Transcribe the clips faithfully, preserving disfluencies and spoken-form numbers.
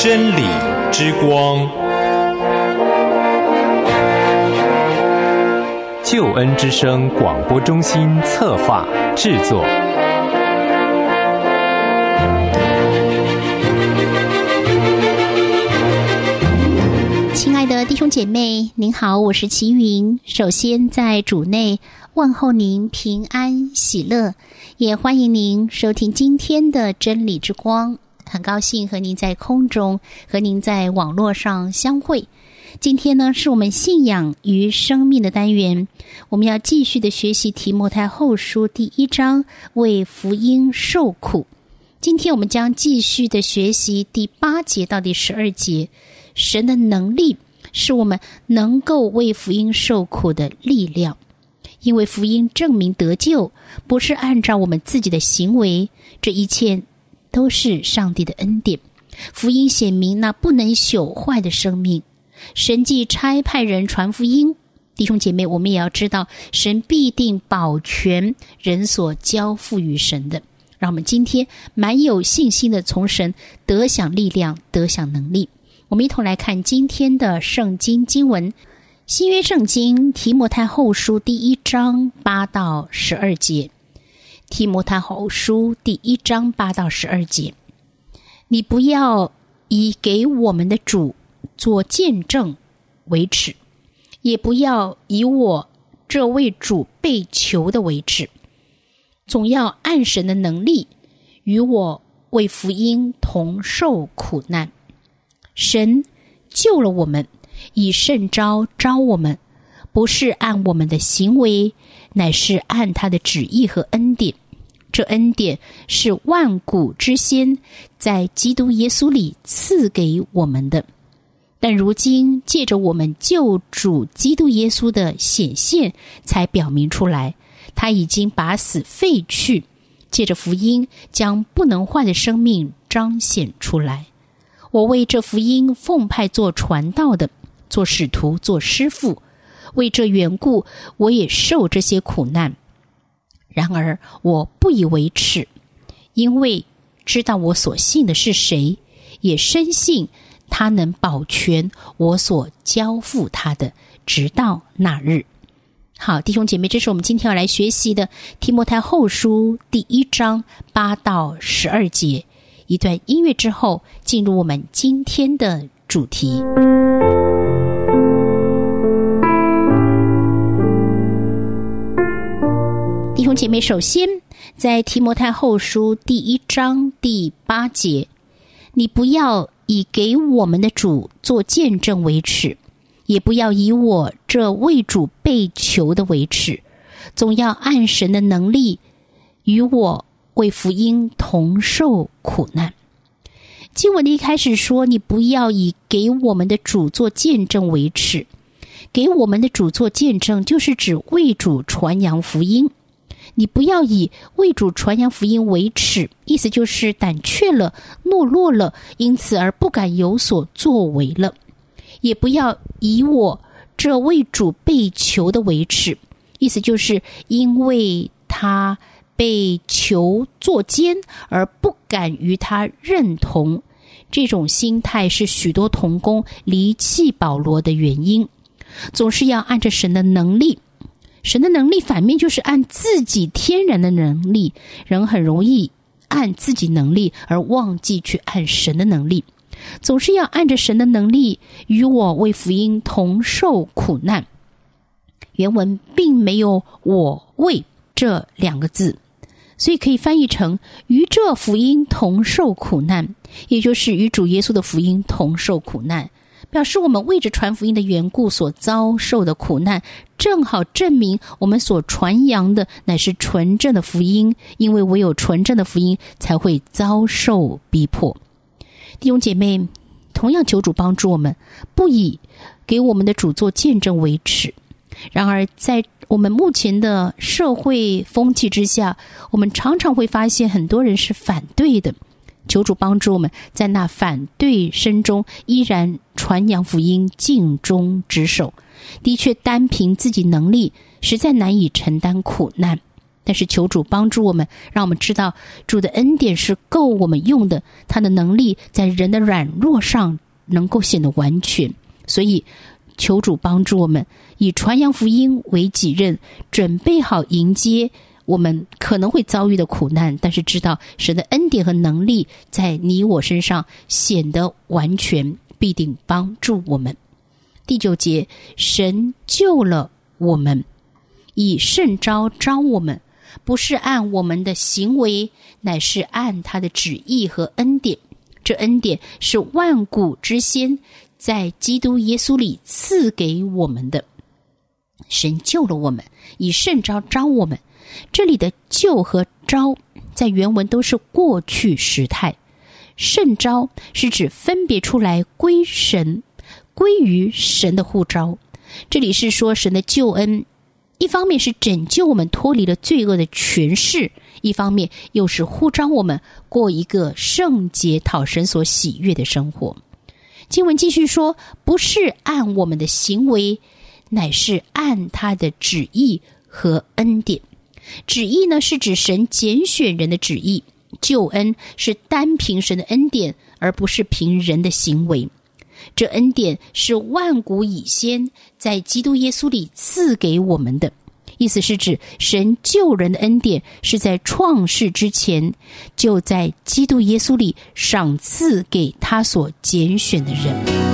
真理之光，救恩之声广播中心策划制作。 亲爱的弟兄姐妹，您好，我是齐云。首先在主内问候您平安喜乐，也欢迎您收听今天的真理之光。很高兴和您在空中，和您在网络上相会。今天呢，是我们信仰与生命的单元，我们要继续的学习提摩太后书第一章，为福音受苦。今天我们将继续的学习第八节到第十二节，神的能力是我们能够为福音受苦的力量。因为福音证明得救，不是按照我们自己的行为，这一切都是上帝的恩典。福音显明那不能朽坏的生命。神既差派人传福音，弟兄姐妹，我们也要知道，神必定保全人所交付于神的。让我们今天蛮有信心的从神得享力量，得享能力。我们一同来看今天的圣经经文，新约圣经提摩太后书第一章八到十二节。提摩太后书第一章八到十二节，你不要以给我们的主做见证为耻，也不要以我这位主被囚的为耻，总要按神的能力与我为福音同受苦难。神救了我们，以圣召召我们，不是按我们的行为，乃是按他的旨意和恩典。这恩典是万古之先在基督耶稣里赐给我们的，但如今借着我们救主基督耶稣的显现，才表明出来，他已经把死废去，借着福音将不能坏的生命彰显出来。我为这福音奉派做传道的，做使徒，做师傅，为这缘故我也受这些苦难。然而我不以为耻，因为知道我所信的是谁，也深信他能保全我所交付他的，直到那日。好，弟兄姐妹，这是我们今天要来学习的提摩太后书第一章八到十二节。一段音乐之后，进入我们今天的主题。弟兄姐妹，首先在提摩太后书第一章第八节，你不要以给我们的主做见证为耻，也不要以我这为主被囚的为耻，总要按神的能力与我为福音同受苦难。经文的一开始说，你不要以给我们的主做见证为耻。给我们的主做见证，就是指为主传扬福音。你不要以为主传扬福音为耻，意思就是胆怯了，懦弱了，因此而不敢有所作为了。也不要以我这为主被囚的为耻，意思就是因为他被囚作监而不敢与他认同。这种心态是许多同工离弃保罗的原因。总是要按着神的能力，神的能力反面就是按自己天然的能力，人很容易按自己能力而忘记去按神的能力。总是要按着神的能力与我为福音同受苦难。原文并没有我为这两个字，所以可以翻译成与这福音同受苦难，也就是与主耶稣的福音同受苦难，表示我们为着传福音的缘故所遭受的苦难，正好证明我们所传扬的乃是纯正的福音，因为唯有纯正的福音才会遭受逼迫。弟兄姐妹，同样求主帮助我们，不以给我们的主做见证为耻。然而在我们目前的社会风气之下，我们常常会发现很多人是反对的。求主帮助我们在那反对声中依然传扬福音，尽忠职守。的确单凭自己能力实在难以承担苦难， 但是求主帮助我们，让我们知道主的恩典是够我们用的，他的能力在人的软弱上能够显得完全。所以求主帮助我们以传扬福音为己任，准备好迎接我们可能会遭遇的苦难，但是知道神的恩典和能力在你我身上显得完全，必定帮助我们。第九节，神救了我们，以圣召召我们，不是按我们的行为，乃是按他的旨意和恩典。这恩典是万古之先在基督耶稣里赐给我们的。神救了我们，以圣召召我们。这里的救和召在原文都是过去时态。圣召是指分别出来归神，归于神的呼召。这里是说神的救恩，一方面是拯救我们脱离了罪恶的权势，一方面又是呼召我们过一个圣洁讨神所喜悦的生活。经文继续说，不是按我们的行为，乃是按他的旨意和恩典。旨意呢，是指神拣选人的旨意，救恩是单凭神的恩典，而不是凭人的行为。这恩典是万古以先在基督耶稣里赐给我们的，意思是指神救人的恩典是在创世之前就在基督耶稣里赏赐给他所拣选的人。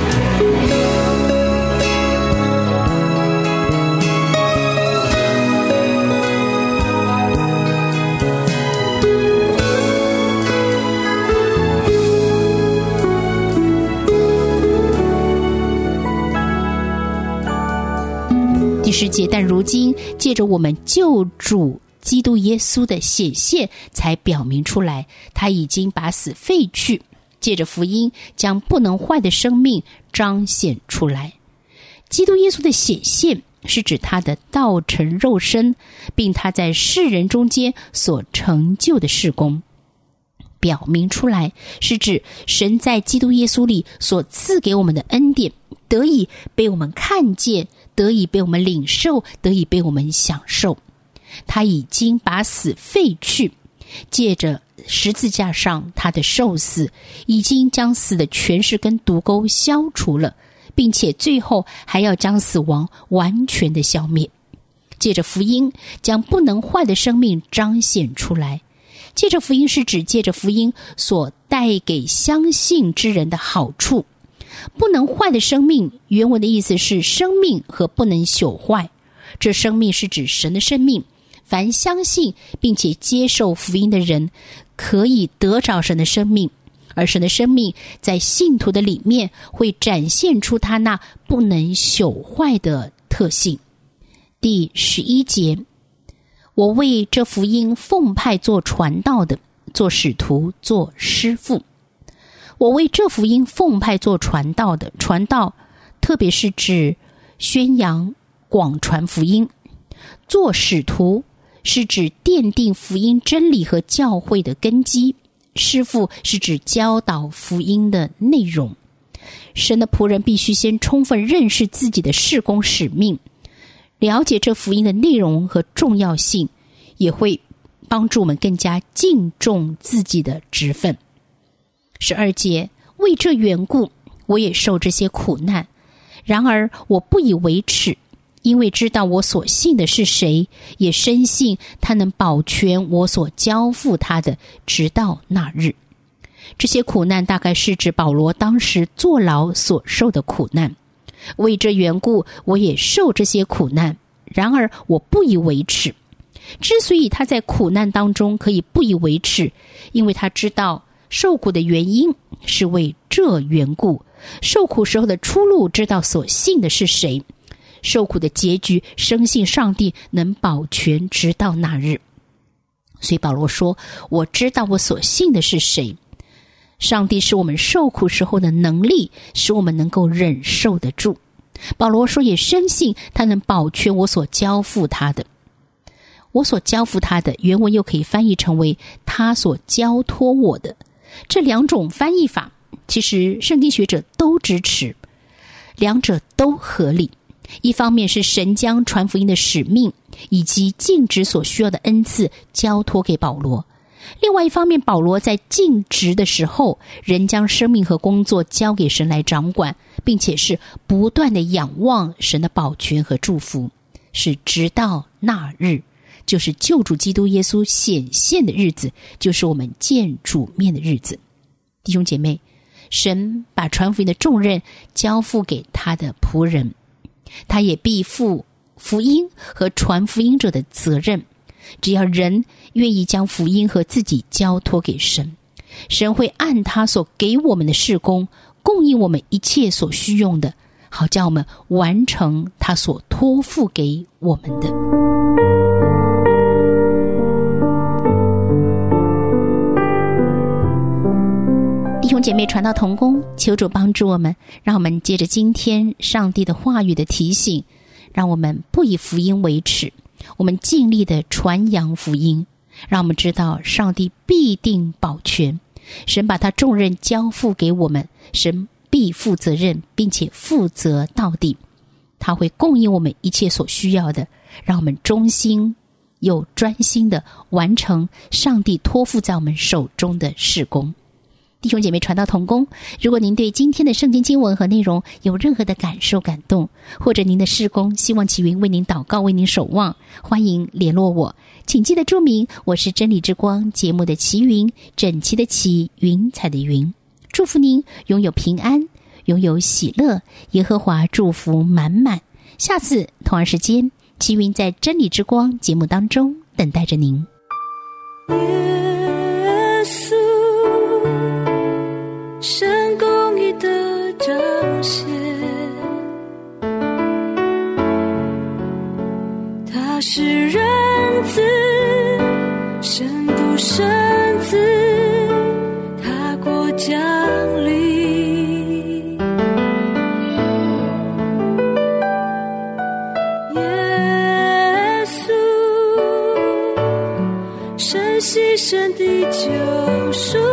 第十节，但如今借着我们救主基督耶稣的显现，才表明出来，他已经把死废去，借着福音将不能坏的生命彰显出来。基督耶稣的显现是指他的道成肉身，并他在世人中间所成就的事工。表明出来是指神在基督耶稣里所赐给我们的恩典得以被我们看见，得以被我们领受，得以被我们享受。他已经把死废去，借着十字架上他的受死，已经将死的权势跟毒钩消除了，并且最后还要将死亡完全的消灭。借着福音将不能坏的生命彰显出来。借着福音是指借着福音所带给相信之人的好处。不能坏的生命，原文的意思是生命和不能朽坏。这生命是指神的生命，凡相信并且接受福音的人可以得着神的生命，而神的生命在信徒的里面会展现出他那不能朽坏的特性。第十一节，我为这福音奉派做传道的，做使徒，做师傅。我为这福音奉派做传道的，传道特别是指宣扬广传福音。做使徒是指奠定福音真理和教会的根基，师傅是指教导福音的内容。神的仆人必须先充分认识自己的事工使命，了解这福音的内容和重要性，也会帮助我们更加敬重自己的职分。十二节，为这缘故，我也受这些苦难，然而我不以为耻，因为知道我所信的是谁，也深信他能保全我所交付他的，直到那日。这些苦难大概是指保罗当时坐牢所受的苦难。为这缘故，我也受这些苦难，然而我不以为耻。之所以他在苦难当中可以不以为耻，因为他知道受苦的原因是为这缘故，受苦时候的出路知道所信的是谁，受苦的结局深信上帝能保全直到那日。所以保罗说，我知道我所信的是谁。上帝是我们受苦时候的能力，使我们能够忍受得住。保罗说，也深信他能保全我所交付他的。我所交付他的，原文又可以翻译成为他所交托我的。这两种翻译法其实圣经学者都支持，两者都合理。 一方面是神将传福音的使命以及尽职所需要的恩赐交托给保罗，另外一方面，保罗在尽职的时候，仍将生命和工作交给神来掌管，并且是不断的仰望神的保全和祝福，是直到那日，就是救主基督耶稣显现的日子，就是我们见主面的日子。弟兄姐妹，神把传福音的重任交付给他的仆人，他也必负福音和传福音者的责任。只要人愿意将福音和自己交托给神，神会按他所给我们的事工供应我们一切所需用的，好叫我们完成他所托付给我们的。弟兄姐妹，传道同工，求主帮助我们，让我们接着今天上帝的话语的提醒，让我们不以福音为耻，我们尽力的传扬福音，让我们知道上帝必定保全，神把他重任交付给我们，神必负责任，并且负责到底，他会供应我们一切所需要的，让我们忠心又专心的完成上帝托付在我们手中的事工。弟兄姐妹，传道同工，如果您对今天的圣经经文和内容有任何的感受感动，或者您的事工希望齐云为您祷告为您守望，欢迎联络我，请记得注明我是真理之光节目的齐云，整齐的齐，云彩的云。祝福您拥有平安，拥有喜乐，耶和华祝福满满。下次同样时间，齐云在真理之光节目当中等待着您。 耶稣，神公义的彰显，他是人子，神独生子，他国降临。耶稣，神牺牲的救赎，